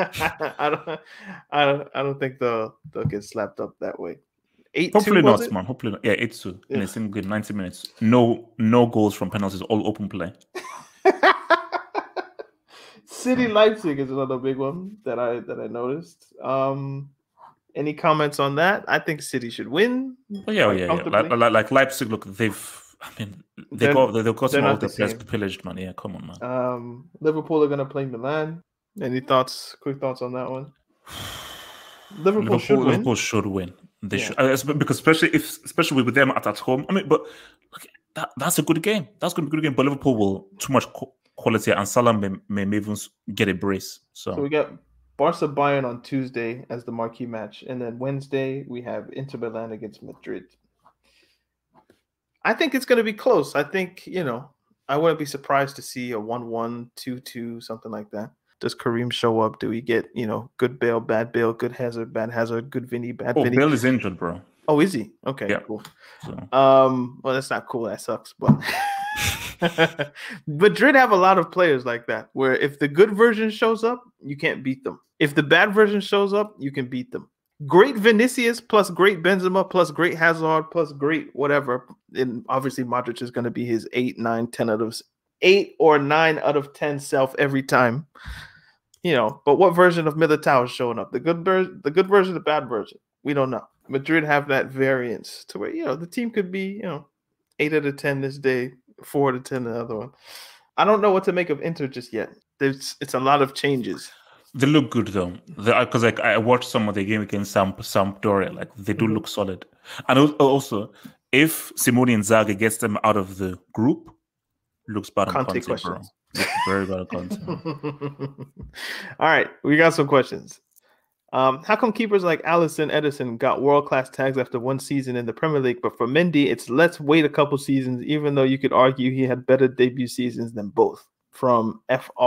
I don't think they'll get slapped up that way. 8-2, hopefully not, man. Hopefully not. Yeah, 8-2 in a single game, 90 minutes. No goals from penalties, all open play. City Leipzig is another big one that I noticed. Any comments on that? I think City should win. Oh, yeah. Like Leipzig, look, they've got some of the players pillaged, man. Yeah, come on, man. Liverpool are gonna play Milan. Any thoughts? Quick thoughts on that one? Liverpool should win. They should, because especially with them at home. I mean, but that's a good game. That's going to be a good game. But Liverpool will too much quality, and Salah may even get a brace. So we got Barca Bayern on Tuesday as the marquee match, and then Wednesday we have Inter Milan against Madrid. I think it's going to be close. I think I wouldn't be surprised to see a 1-1, 2-2, something like that. Does Kareem show up? Do we get, good Bale, bad Bale, good Hazard, bad Hazard, good Vinny, bad Vinny? Bale is injured, bro. Oh, is he? Okay, yeah. Cool. So. Well, that's not cool. That sucks. But Madrid have a lot of players like that, where if the good version shows up, you can't beat them. If the bad version shows up, you can beat them. Great Vinicius plus great Benzema plus great Hazard plus great whatever. And obviously Modric is going to be his 8 or 9 out of 10 self every time. But what version of Militao is showing up? The good version, the bad version? We don't know. Madrid have that variance to where, the team could be, 8 out of 10 this day, 4 out of 10 the other one. I don't know what to make of Inter just yet. It's a lot of changes. They look good though, because I watched some of the game against Sampdoria. Like they do look solid, and also if Simone Inzaghi gets them out of the group, looks bad on Conte, bro. Looks very bad on Conte. All right, we got some questions. How come keepers like Alisson, Ederson got world-class tags after one season in the Premier League, but for Mendy, it's let's wait a couple seasons, even though you could argue he had better debut seasons than both? From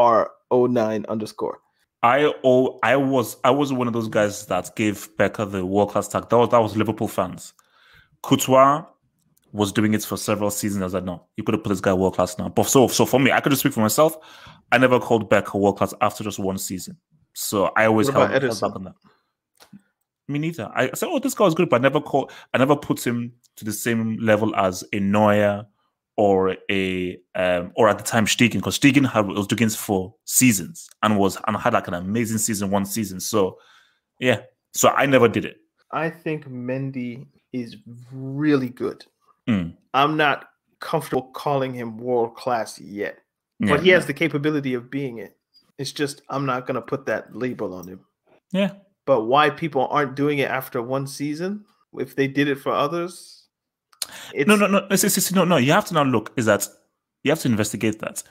FR09_. I was one of those guys that gave Becker the world-class tag. That was Liverpool fans. Courtois was doing it for several seasons. I was like, no, you could have put this guy world-class now. But so for me, I could just speak for myself. I never called Becker world-class after just one season. So I always held back on that. Me neither. I said, this guy was good, but I never put him to the same level as a Neuer or at the time Stegen, because Stegen was doing it for seasons and had like an amazing season one season. So yeah, so I never did it. I think Mendy is really good. I'm not comfortable calling him world class yet, but he has the capability of being it. It's just I'm not gonna put that label on him. Yeah, but why people aren't doing it after one season? If they did it for others. No. You have to now look. Is that you have to investigate that.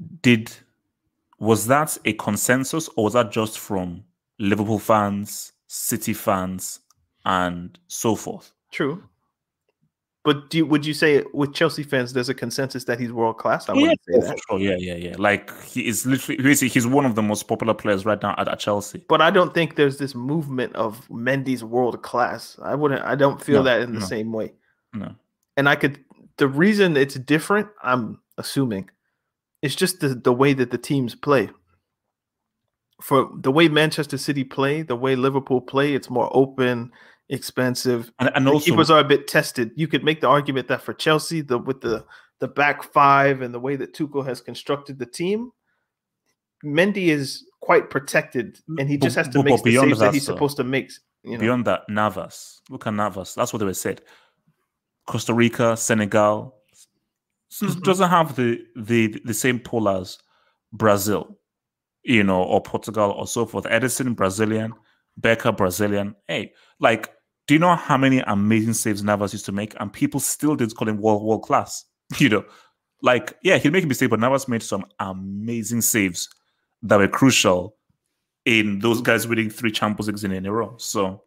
Was that a consensus, or was that just from Liverpool fans, City fans, and so forth? True. But would you say with Chelsea fans, there's a consensus that he's world class? I wouldn't say that. For sure. Yeah. Like he is literally, he's one of the most popular players right now at Chelsea. But I don't think there's this movement of Mendy's world class. I don't feel that in the same way. No. And the reason it's different, I'm assuming, it's just the way that the teams play. For the way Manchester City play, the way Liverpool play, it's more open, expensive, and the also keepers are a bit tested. You could make the argument that for Chelsea, with the back five and the way that Tuchel has constructed the team, Mendy is quite protected, and he just has to make the saves that he's supposed to make. Beyond that, Navas. Look at Navas. That's what they were said. Costa Rica, Senegal doesn't have the same pull as Brazil, or Portugal or so forth. Edison, Brazilian. Becker, Brazilian. Hey, like, do you know how many amazing saves Navas used to make? And people still did call him world class. Like, yeah, he'll make a mistake, but Navas made some amazing saves that were crucial in those guys winning 3 Champions Leagues in a row. So,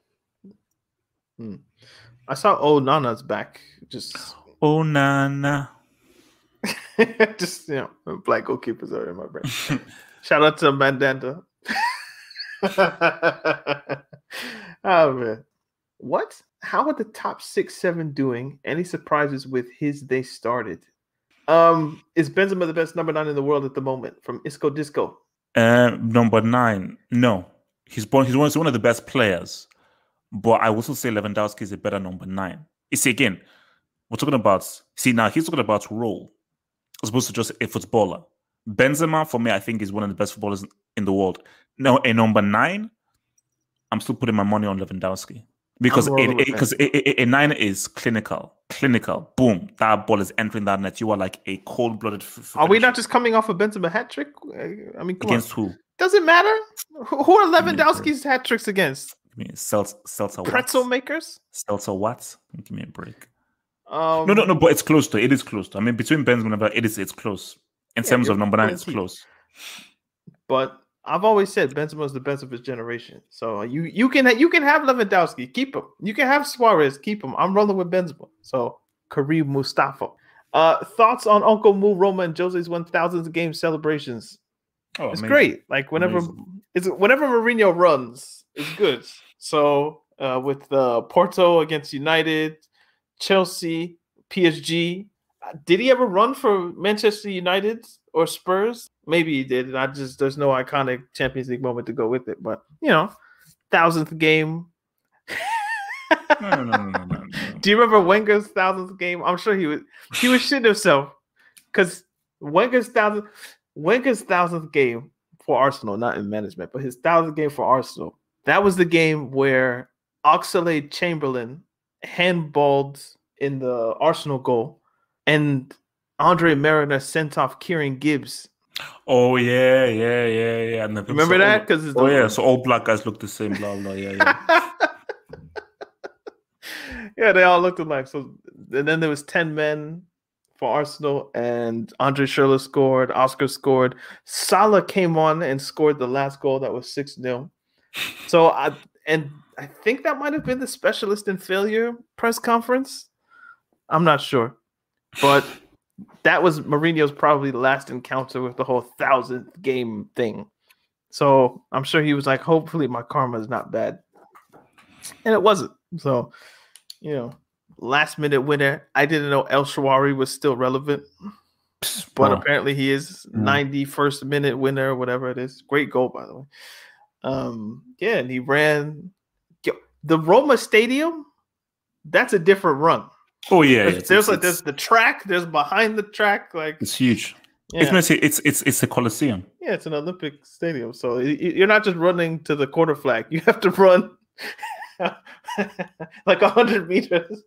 I saw Onana's back. Just Onana. Just black goalkeepers are in my brain. Shout out to Mandanda. Oh man, what? How are the top 6-7 doing? Any surprises with they started? Is Benzema the best number 9 in the world at the moment? From Isco Disco. Number 9, no. He's one of the best players, but I would also say Lewandowski is a better number 9. You see, again, we're talking about. See, now he's talking about role as opposed to just a footballer. Benzema, for me, I think is one of the best footballers in the world. Now, a number 9, I'm still putting my money on Lewandowski because a 9 is clinical. Boom, that ball is entering that net. You are like a cold-blooded. Are we not just coming off a Benzema hat trick? I mean, against who? Doesn't matter. Who are Lewandowski's hat tricks against? Give me Celta pretzel makers. Celta what? Give me a break. No, but it's close to. It is close to. I mean, between Benzema and Lewandowski, it's close. In terms of number 9, it's close. But I've always said Benzema is the best of his generation. So you can have Lewandowski, keep him. You can have Suarez, keep him. I'm rolling with Benzema. So Kareem Mustafa. Thoughts on Uncle Mu, Roma, and Jose's 1,000th game celebrations? Oh, it's amazing. Great. Like whenever Mourinho runs, it's good. So with Porto against United, Chelsea, PSG. Did he ever run for Manchester United or Spurs? Maybe he did. There's no iconic Champions League moment to go with it. But 1,000th game. No. Do you remember Wenger's 1,000th game? I'm sure he was shitting himself because Wenger's 1,000th game for Arsenal, not in management, but his 1,000th game for Arsenal. That was the game where Oxlade-Chamberlain handballed in the Arsenal goal, and Andre Mariner sent off Kieran Gibbs. Oh yeah. And remember that? So all black guys look the same. Blah blah. Yeah. Yeah, they all looked alike. So and then there was 10 men for Arsenal, and Andre Schürrle scored. Oscar scored. Salah came on and scored the last goal. That was 6-0. So I think that might have been the specialist in failure press conference. I'm not sure, but that was Mourinho's probably last encounter with the whole 1,000th game thing. So I'm sure he was like, hopefully my karma is not bad. And it wasn't. So, last minute winner. I didn't know El Shaarawy was still relevant, but apparently he is. 91st minute winner, or whatever it is. Great goal, by the way. And he ran the Roma Stadium. That's a different run. Oh yeah, there's the track. There's behind the track, like it's huge. Yeah. It's a Colosseum. Yeah, it's an Olympic stadium. So you're not just running to the quarter flag. You have to run like 100 meters.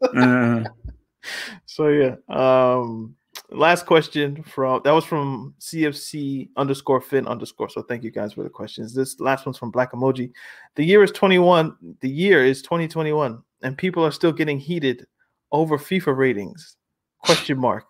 So yeah. Last question from CFC_Fin_. So thank you guys for the questions. This last one's from Black Emoji. The year is 2021, and people are still getting heated over FIFA ratings. ?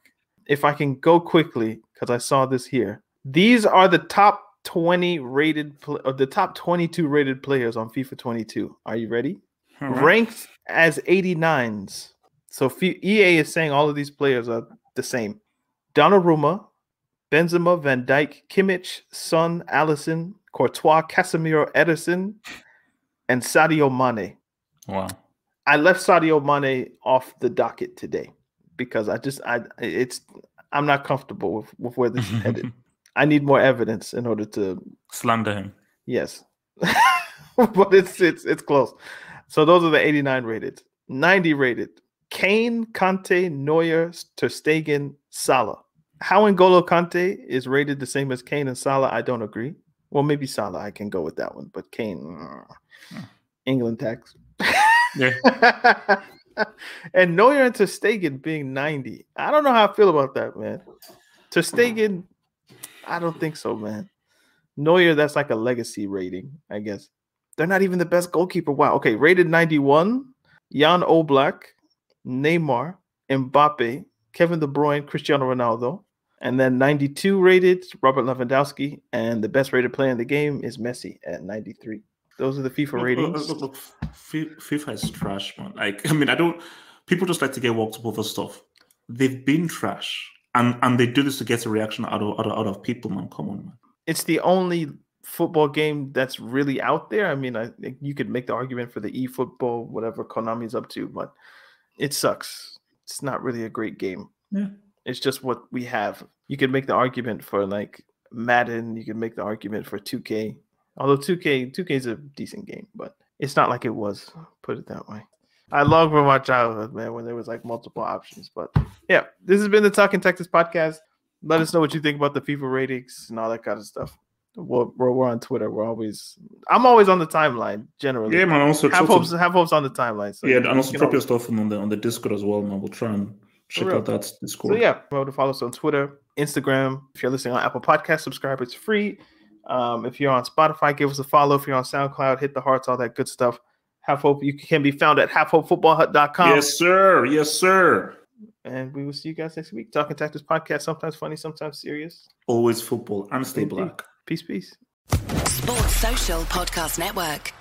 if I can go quickly, because I saw this here. These are the top 20 rated, or the top 22 rated players on FIFA 22. Are you ready? Right. Ranked as 89s. So EA is saying all of these players are the same. Donnarumma, Benzema, Van Dijk, Kimmich, Son, Alisson, Courtois, Casemiro, Ederson, and Sadio Mane. Wow. I left Sadio Mane off the docket today because I'm not comfortable with where this is headed. I need more evidence in order to slander him. Yes. But it's close. So those are the 89 rated. 90 rated. Kane, Kante, Neuer, Ter Stegen, Salah. How N'Golo Kante is rated the same as Kane and Salah, I don't agree. Well, maybe Salah, I can go with that one. But Kane, England tax. Yeah. And Neuer and Ter Stegen being 90. I don't know how I feel about that, man. Ter Stegen, I don't think so, man. Neuer, that's like a legacy rating, I guess. They're not even the best goalkeeper. Wow. Okay, rated 91, Jan Oblak, Neymar, Mbappe, Kevin De Bruyne, Cristiano Ronaldo. And then 92 rated, Robert Lewandowski. And the best rated player in the game is Messi at 93. Those are the FIFA ratings. Look, FIFA is trash, man. Like, I mean, people just like to get walked up over stuff. They've been trash. And they do this to get a reaction out of people, man. Come on, man. It's the only football game that's really out there. I mean, you could make the argument for the eFootball, whatever Konami's up to, but it sucks. It's not really a great game. Yeah. It's just what we have. You could make the argument for like Madden. You could make the argument for 2K. Although 2K is a decent game, but it's not like it was. Put it that way. I long for my childhood, man, when there was like multiple options. But yeah, this has been the Talking Texas podcast. Let us know what you think about the FIFA ratings and all that kind of stuff. We're on Twitter. I'm always on the timeline generally. Yeah, man. Also, have hopes on the timeline. So yeah, and also drop your stuff on the Discord as well, man. We'll try and check out that Discord. So yeah, remember to follow us on Twitter, Instagram. If you're listening on Apple Podcasts, subscribe. It's free. If you're on Spotify, give us a follow. If you're on SoundCloud, hit the hearts, all that good stuff. Half Hope, you can be found at halfhopefootballhut.com. Yes, sir. Yes, sir. And we will see you guys next week. Talking Tactics podcast, sometimes funny, sometimes serious. Always football and stay black. Peace, peace. Sports Social Podcast Network.